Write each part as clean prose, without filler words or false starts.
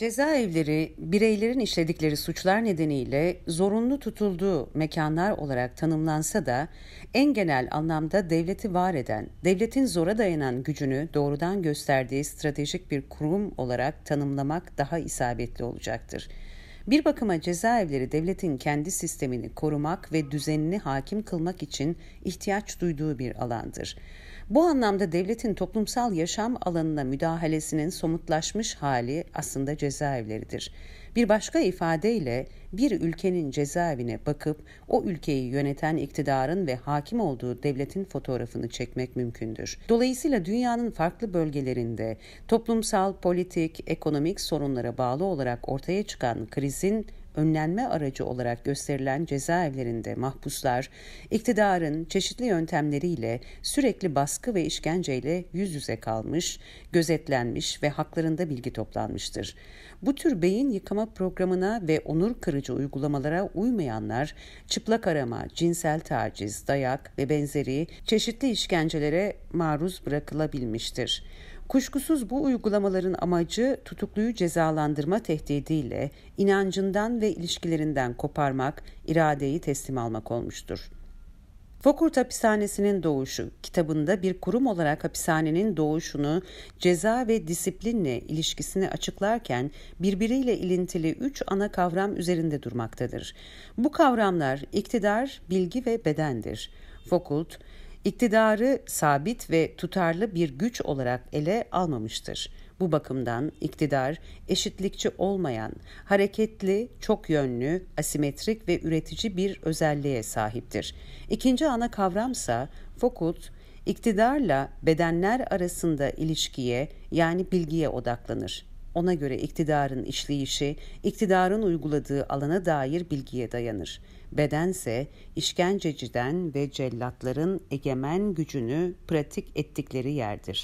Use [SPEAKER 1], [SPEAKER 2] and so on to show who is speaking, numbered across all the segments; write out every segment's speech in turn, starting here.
[SPEAKER 1] Cezaevleri, bireylerin işledikleri suçlar nedeniyle zorunlu tutulduğu mekanlar olarak tanımlansa da en genel anlamda devleti var eden, devletin zora dayanan gücünü doğrudan gösterdiği stratejik bir kurum olarak tanımlamak daha isabetli olacaktır. Bir bakıma cezaevleri devletin kendi sistemini korumak ve düzenini hakim kılmak için ihtiyaç duyduğu bir alandır. Bu anlamda devletin toplumsal yaşam alanına müdahalesinin somutlaşmış hali aslında cezaevleridir. Bir başka ifadeyle bir ülkenin cezaevine bakıp o ülkeyi yöneten iktidarın ve hakim olduğu devletin fotoğrafını çekmek mümkündür. Dolayısıyla dünyanın farklı bölgelerinde toplumsal, politik, ekonomik sorunlara bağlı olarak ortaya çıkan krizin önlenme aracı olarak gösterilen cezaevlerinde mahpuslar, iktidarın çeşitli yöntemleriyle sürekli baskı ve işkenceyle yüz yüze kalmış, gözetlenmiş ve haklarında bilgi toplanmıştır. Bu tür beyin yıkama programına ve onur kırıcı uygulamalara uymayanlar, çıplak arama, cinsel taciz, dayak ve benzeri çeşitli işkencelere maruz bırakılabilmiştir. Kuşkusuz bu uygulamaların amacı tutukluyu cezalandırma tehdidiyle inancından ve ilişkilerinden koparmak, iradeyi teslim almak olmuştur. Foucault Hapishanesi'nin Doğuşu kitabında bir kurum olarak hapishanenin doğuşunu, ceza ve disiplinle ilişkisini açıklarken birbiriyle ilintili 3 ana kavram üzerinde durmaktadır. Bu kavramlar iktidar, bilgi ve bedendir. Foucault, İktidarı sabit ve tutarlı bir güç olarak ele almamıştır. Bu bakımdan iktidar eşitlikçi olmayan, hareketli, çok yönlü, asimetrik ve üretici bir özelliğe sahiptir. İkinci ana kavramsa Foucault, iktidarla bedenler arasında ilişkiye yani bilgiye odaklanır. Ona göre iktidarın işleyişi, iktidarın uyguladığı alana dair bilgiye dayanır. Bedense işkenceciden ve cellatların egemen gücünü pratik ettikleri yerdir.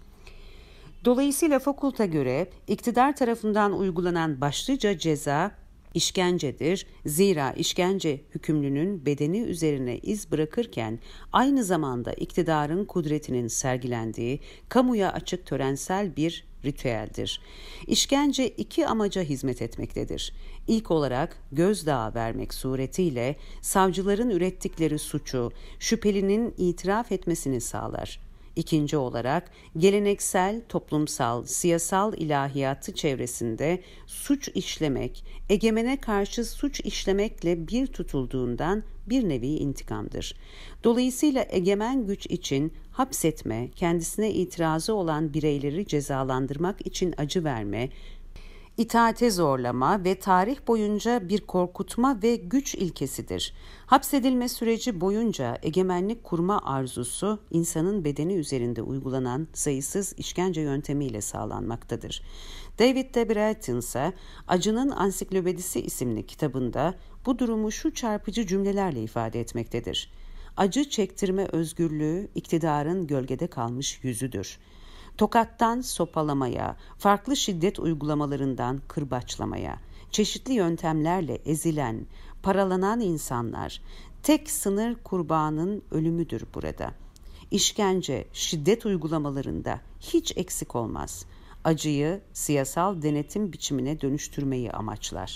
[SPEAKER 1] Dolayısıyla Foucault'a göre iktidar tarafından uygulanan başlıca ceza işkencedir. Zira işkence hükümlünün bedeni üzerine iz bırakırken aynı zamanda iktidarın kudretinin sergilendiği kamuya açık törensel bir ritüeldir. İşkence 2 amaca hizmet etmektedir. İlk olarak gözdağı vermek suretiyle savcıların ürettikleri suçu şüphelinin itiraf etmesini sağlar. İkinci olarak geleneksel, toplumsal, siyasal ilahiyatı çevresinde suç işlemek, egemene karşı suç işlemekle bir tutulduğundan bir nevi intikamdır. Dolayısıyla egemen güç için hapsetme, kendisine itirazı olan bireyleri cezalandırmak için acı verme, itaate zorlama ve tarih boyunca bir korkutma ve güç ilkesidir. Hapsedilme süreci boyunca egemenlik kurma arzusu insanın bedeni üzerinde uygulanan sayısız işkence yöntemiyle sağlanmaktadır. David de Brereton ise Acının Ansiklopedisi isimli kitabında bu durumu şu çarpıcı cümlelerle ifade etmektedir. Acı çektirme özgürlüğü iktidarın gölgede kalmış yüzüdür. Tokattan sopalamaya, farklı şiddet uygulamalarından kırbaçlamaya, çeşitli yöntemlerle ezilen, paralanan insanlar, tek sınır kurbanın ölümüdür burada. İşkence, şiddet uygulamalarında hiç eksik olmaz. Acıyı siyasal denetim biçimine dönüştürmeyi amaçlar.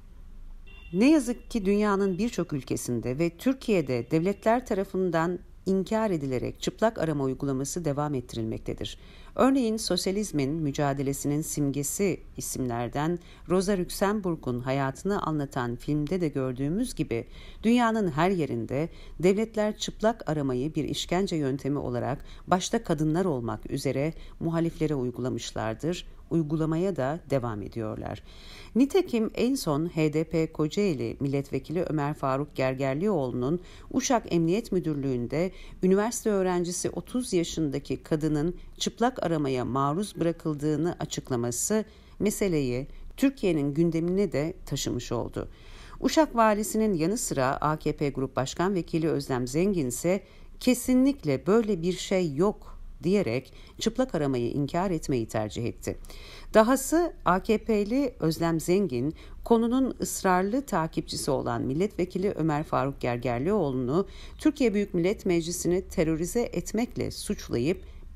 [SPEAKER 1] Ne yazık ki dünyanın birçok ülkesinde ve Türkiye'de devletler tarafından inkar edilerek çıplak arama uygulaması devam ettirilmektedir. Örneğin sosyalizmin mücadelesinin simgesi isimlerden Rosa Luxemburg'un hayatını anlatan filmde de gördüğümüz gibi dünyanın her yerinde devletler çıplak aramayı bir işkence yöntemi olarak başta kadınlar olmak üzere muhaliflere uygulamışlardır, uygulamaya da devam ediyorlar. Nitekim en son HDP Kocaeli Milletvekili Ömer Faruk Gergerlioğlu'nun Uşak Emniyet Müdürlüğü'nde üniversite öğrencisi 30 yaşındaki kadının çıplak aramaya maruz bırakıldığını açıklaması meseleyi Türkiye'nin gündemine de taşımış oldu. Uşak valisinin yanı sıra AKP Grup Başkan Vekili Özlem Zengin ise kesinlikle böyle bir şey yok diyerek çıplak aramayı inkar etmeyi tercih etti. Dahası AKP'li Özlem Zengin, konunun ısrarlı takipçisi olan Milletvekili Ömer Faruk Gergerlioğlu'nu Türkiye Büyük Millet Meclisi'ni terörize etmekle suçlayıp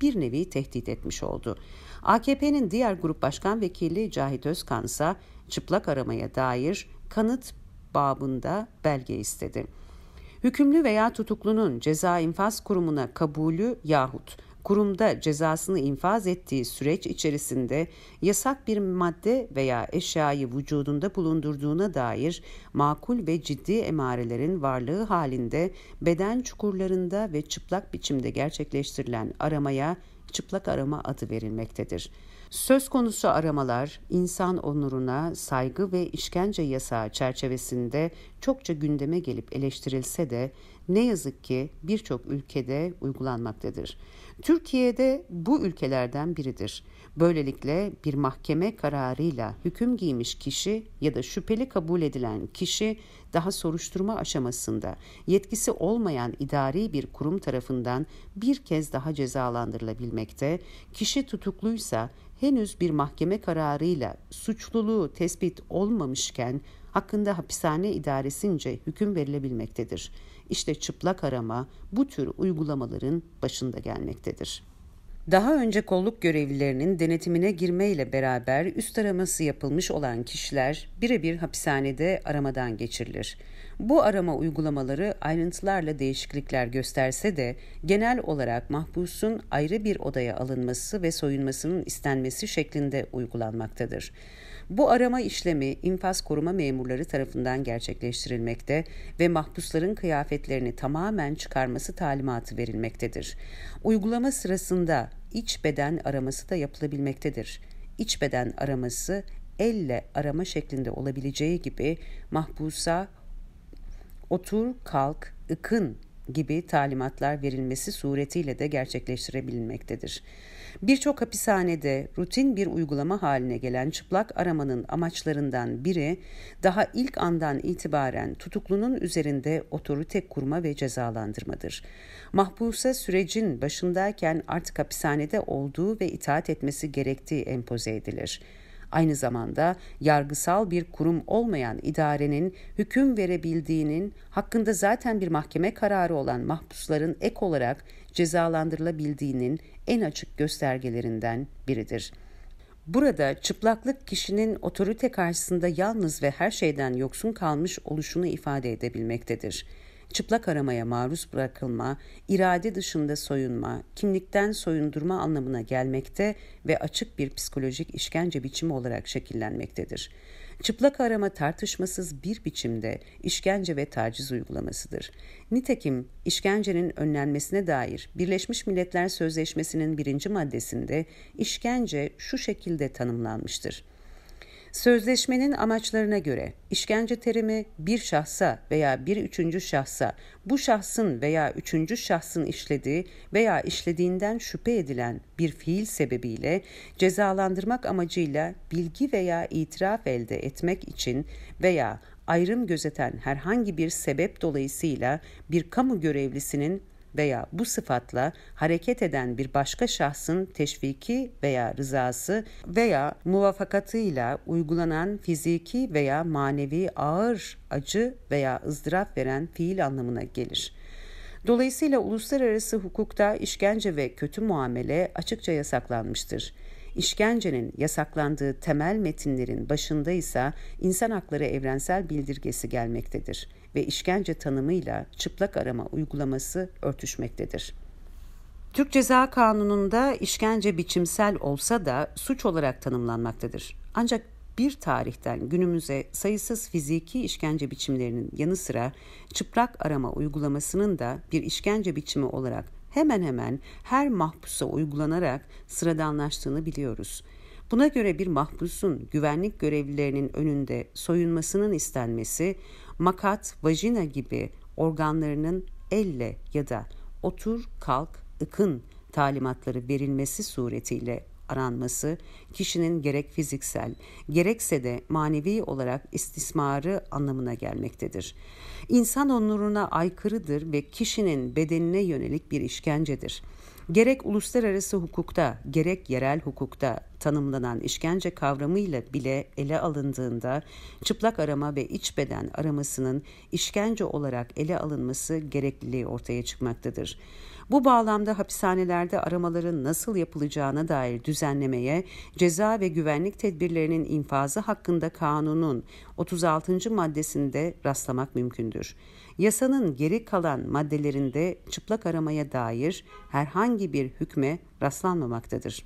[SPEAKER 1] bir nevi tehdit etmiş oldu. AKP'nin diğer grup başkan vekili Cahit Özkan ise çıplak aramaya dair kanıt babında belge istedi. Hükümlü veya tutuklunun ceza infaz kurumuna kabulü yahut kurumda cezasını infaz ettiği süreç içerisinde yasak bir madde veya eşyayı vücudunda bulundurduğuna dair makul ve ciddi emarelerin varlığı halinde beden çukurlarında ve çıplak biçimde gerçekleştirilen aramaya çıplak arama adı verilmektedir. Söz konusu aramalar insan onuruna saygı ve işkence yasağı çerçevesinde çokça gündeme gelip eleştirilse de ne yazık ki birçok ülkede uygulanmaktadır. Türkiye'de bu ülkelerden biridir. Böylelikle bir mahkeme kararıyla hüküm giymiş kişi ya da şüpheli kabul edilen kişi daha soruşturma aşamasında yetkisi olmayan idari bir kurum tarafından bir kez daha cezalandırılabilmekte, kişi tutukluysa henüz bir mahkeme kararıyla suçluluğu tespit olmamışken hakkında hapishane idaresince hüküm verilebilmektedir. İşte çıplak arama bu tür uygulamaların başında gelmektedir. Daha önce kolluk görevlilerinin denetimine girmeyle beraber üst araması yapılmış olan kişiler birebir hapishanede aramadan geçirilir. Bu arama uygulamaları ayrıntılarla değişiklikler gösterse de genel olarak mahpusun ayrı bir odaya alınması ve soyunmasının istenmesi şeklinde uygulanmaktadır. Bu arama işlemi infaz koruma memurları tarafından gerçekleştirilmekte ve mahpusların kıyafetlerini tamamen çıkarması talimatı verilmektedir. Uygulama sırasında iç beden araması da yapılabilmektedir. İç beden araması elle arama şeklinde olabileceği gibi mahpusa otur, kalk, ıkın gibi talimatlar verilmesi suretiyle de gerçekleştirebilmektedir. Birçok hapishanede rutin bir uygulama haline gelen çıplak aramanın amaçlarından biri daha ilk andan itibaren tutuklunun üzerinde otorite kurma ve cezalandırmadır. Mahpusa sürecin başındayken artık hapishanede olduğu ve itaat etmesi gerektiği empoze edilir. Aynı zamanda yargısal bir kurum olmayan idarenin hüküm verebildiğinin hakkında zaten bir mahkeme kararı olan mahpusların ek olarak cezalandırılabildiğinin en açık göstergelerinden biridir. Burada çıplaklık kişinin otorite karşısında yalnız ve her şeyden yoksun kalmış oluşunu ifade edebilmektedir. Çıplak aramaya maruz bırakılma, irade dışında soyunma, kimlikten soyundurma anlamına gelmekte ve açık bir psikolojik işkence biçimi olarak şekillenmektedir. Çıplak arama tartışmasız bir biçimde işkence ve taciz uygulamasıdır. Nitekim işkencenin önlenmesine dair Birleşmiş Milletler Sözleşmesi'nin 1. maddesinde işkence şu şekilde tanımlanmıştır. Sözleşmenin amaçlarına göre işkence terimi bir şahsa veya bir üçüncü şahsa bu şahsın veya üçüncü şahsın işlediği veya işlediğinden şüphe edilen bir fiil sebebiyle cezalandırmak amacıyla bilgi veya itiraf elde etmek için veya ayrım gözeten herhangi bir sebep dolayısıyla bir kamu görevlisinin veya bu sıfatla hareket eden bir başka şahsın teşviki veya rızası veya muvafakatıyla uygulanan fiziki veya manevi ağır acı veya ızdırap veren fiil anlamına gelir. Dolayısıyla uluslararası hukukta işkence ve kötü muamele açıkça yasaklanmıştır. İşkencenin yasaklandığı temel metinlerin başında ise İnsan Hakları Evrensel Bildirgesi gelmektedir ve işkence tanımıyla çıplak arama uygulaması örtüşmektedir. Türk Ceza Kanunu'nda işkence biçimsel olsa da suç olarak tanımlanmaktadır. Ancak bir tarihten günümüze sayısız fiziki işkence biçimlerinin yanı sıra çıplak arama uygulamasının da bir işkence biçimi olarak hemen hemen her mahpusa uygulanarak sıradanlaştığını biliyoruz. Buna göre bir mahpusun güvenlik görevlilerinin önünde soyunmasının istenmesi, makat, vajina gibi organlarının elle ya da otur, kalk, ıkın talimatları verilmesi suretiyle aranması, kişinin gerek fiziksel, gerekse de manevi olarak istismarı anlamına gelmektedir. İnsan onuruna aykırıdır ve kişinin bedenine yönelik bir işkencedir. Gerek uluslararası hukukta, gerek yerel hukukta tanımlanan işkence kavramıyla bile ele alındığında çıplak arama ve iç beden aramasının işkence olarak ele alınması gerekliliği ortaya çıkmaktadır. Bu bağlamda hapishanelerde aramaların nasıl yapılacağına dair düzenlemeye, ceza ve güvenlik tedbirlerinin infazı hakkında kanunun 36. maddesinde rastlamak mümkündür. Yasanın geri kalan maddelerinde çıplak aramaya dair herhangi bir hükme rastlanmamaktadır.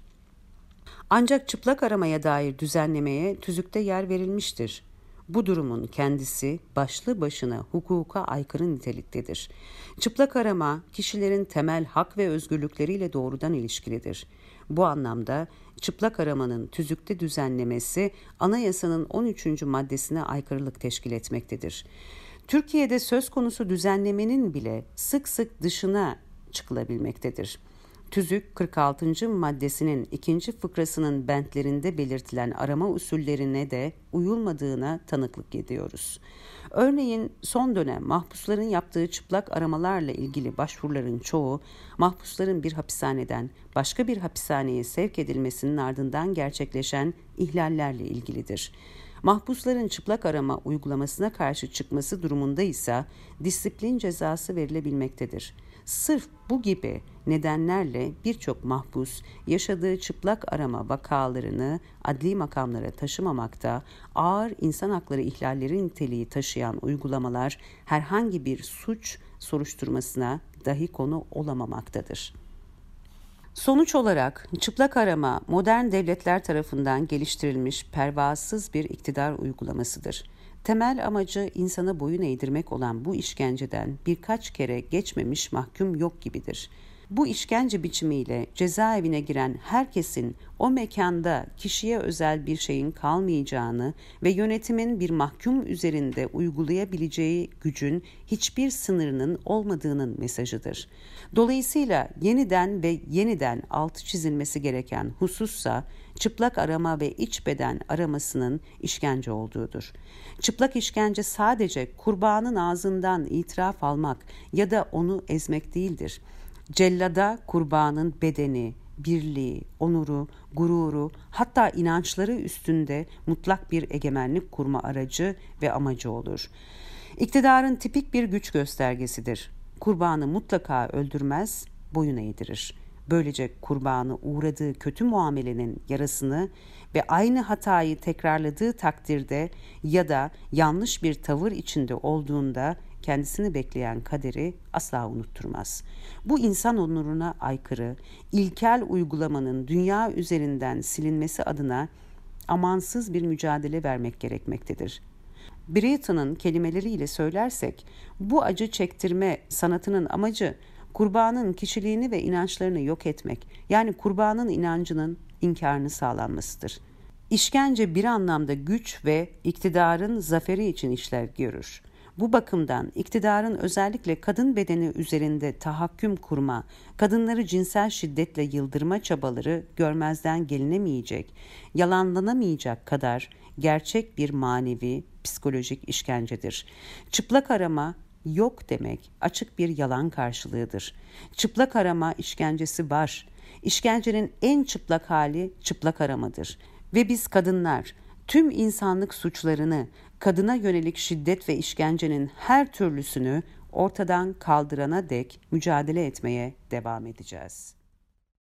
[SPEAKER 1] Ancak çıplak aramaya dair düzenlemeye tüzükte yer verilmiştir. Bu durumun kendisi başlı başına hukuka aykırı niteliktedir. Çıplak arama, kişilerin temel hak ve özgürlükleriyle doğrudan ilişkilidir. Bu anlamda çıplak aramanın tüzükte düzenlemesi anayasanın 13. maddesine aykırılık teşkil etmektedir. Türkiye'de söz konusu düzenlemenin bile sık sık dışına çıkılabilmektedir. Tüzük 46. maddesinin 2. fıkrasının bentlerinde belirtilen arama usullerine de uyulmadığına tanıklık ediyoruz. Örneğin son dönem mahpusların yaptığı çıplak aramalarla ilgili başvuruların çoğu, mahpusların bir hapishaneden başka bir hapishaneye sevk edilmesinin ardından gerçekleşen ihlallerle ilgilidir. Mahpusların çıplak arama uygulamasına karşı çıkması durumunda ise disiplin cezası verilebilmektedir. Sırf bu gibi nedenlerle birçok mahpus yaşadığı çıplak arama vakalarını adli makamlara taşımamakta, ağır insan hakları ihlalleri niteliği taşıyan uygulamalar herhangi bir suç soruşturmasına dahi konu olamamaktadır. Sonuç olarak çıplak arama modern devletler tarafından geliştirilmiş pervasız bir iktidar uygulamasıdır. Temel amacı insana boyun eğdirmek olan bu işkenceden birkaç kere geçmemiş mahkum yok gibidir. Bu işkence biçimiyle cezaevine giren herkesin o mekanda kişiye özel bir şeyin kalmayacağını ve yönetimin bir mahkum üzerinde uygulayabileceği gücün hiçbir sınırının olmadığının mesajıdır. Dolayısıyla yeniden ve yeniden altı çizilmesi gereken husussa çıplak arama ve iç beden aramasının işkence olduğudur. Çıplak işkence sadece kurbanın ağzından itiraf almak ya da onu ezmek değildir. Cellada kurbanın bedeni, birliği, onuru, gururu, hatta inançları üstünde mutlak bir egemenlik kurma aracı ve amacı olur. İktidarın tipik bir güç göstergesidir. Kurbanı mutlaka öldürmez, boyun eğdirir. Böylece kurbanı uğradığı kötü muamelenin yarasını ve aynı hatayı tekrarladığı takdirde ya da yanlış bir tavır içinde olduğunda kendisini bekleyen kaderi asla unutturmaz. Bu insan onuruna aykırı, ilkel uygulamanın dünya üzerinden silinmesi adına amansız bir mücadele vermek gerekmektedir. Brereton'un kelimeleriyle söylersek, bu acı çektirme sanatının amacı kurbanın kişiliğini ve inançlarını yok etmek, yani kurbanın inancının inkarını sağlanmasıdır. İşkence bir anlamda güç ve iktidarın zaferi için işlev görür. Bu bakımdan iktidarın özellikle kadın bedeni üzerinde tahakküm kurma, kadınları cinsel şiddetle yıldırma çabaları görmezden gelinemeyecek, yalanlanamayacak kadar gerçek bir manevi, psikolojik işkencedir. Çıplak arama yok demek açık bir yalan karşılığıdır. Çıplak arama işkencesi var. İşkencenin en çıplak hali çıplak aramadır. Ve biz kadınlar tüm insanlık suçlarını, kadına yönelik şiddet ve işkencenin her türlüsünü ortadan kaldırana dek mücadele etmeye devam edeceğiz.